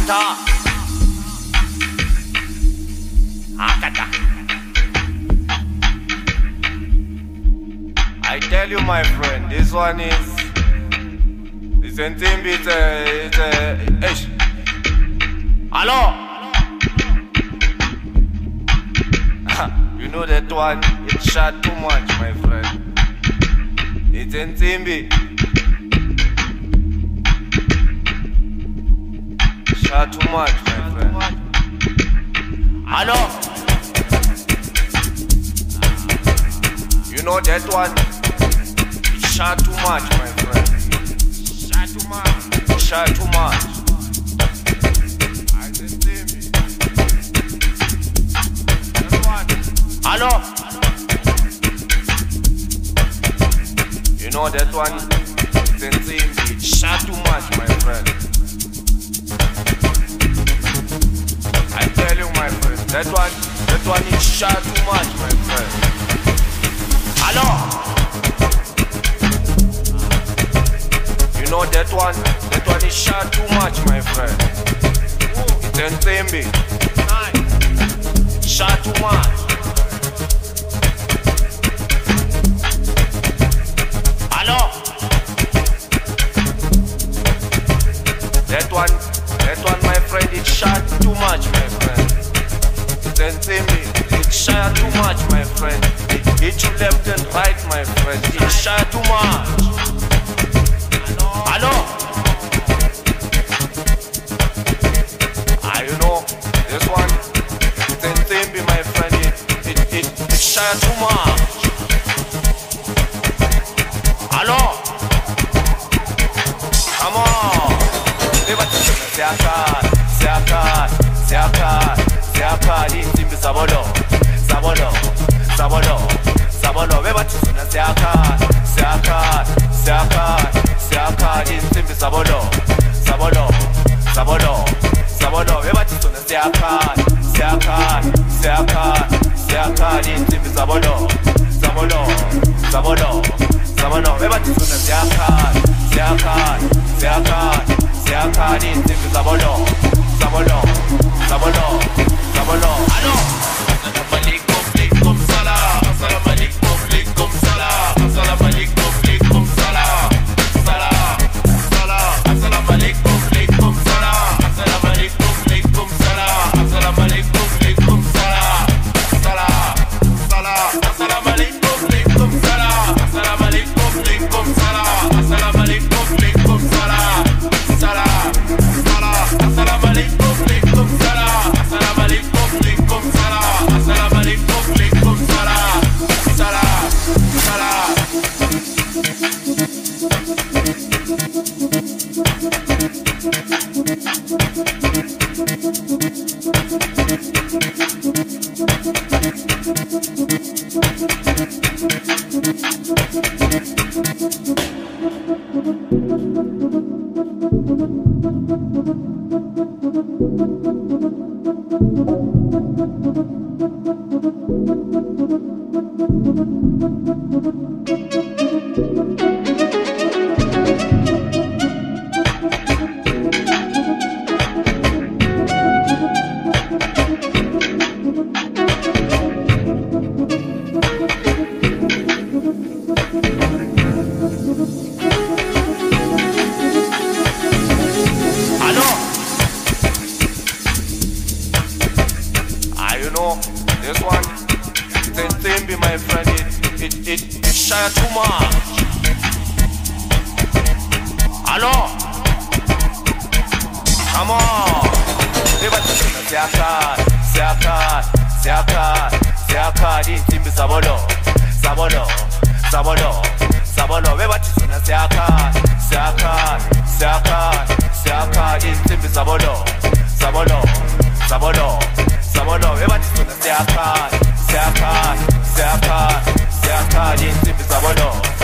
Akata. Akata. I tell you, my friend, this one is. It's a team, it's a. Hello? You know that one, it shot too much, my friend. It's in Timbi. Shot too much, my friend. Hello? You know that one, it shot too much, my friend. Shot too much. Shot too much. It's in Timbi. Hello? You know that one, it's in Timbi. It shot too much, my friend. I tell you, my friend, that one is shot too much, my friend. Hello? You know that one is shot too much, my friend. It's in Timbi. Shot too much. Hello? That one, my friend, it shot too much, my friend. Then Timbi, it shot too much, my friend. It hit you left and right, my friend. It shot too much. Hello? You know, this one, then Timbi, my friend, it shot too much. Hello? Come on. Seakad, insimbi sabolo, bebathizona seakad, insimbi sabolo, bebathizona seakad, insimbi sabolo, bebathizona seakad, insimbi sabolo. Allo? Assalamu alaikum, salam. Assalamu alaikum, salam. Assalamu alaikum, salam. Assalamu alaikum, salam. Assalamu alaikum, salam. Assalamu alaikum, salam. Assalamu alaikum, salam. Assalamu alaikum, salam. Assalamu alaikum, salam. Assalamu alaikum, salam. Assalamu alaikum, salam. Assalamu alaikum, salam. You know, this one, the Timbi, my friend, it shot too much. Hello? Come on. Seakad, insimbi sabolo, bebathizona seakad, insimbi sabolo, bebathizona seakad, insimbi sabolo.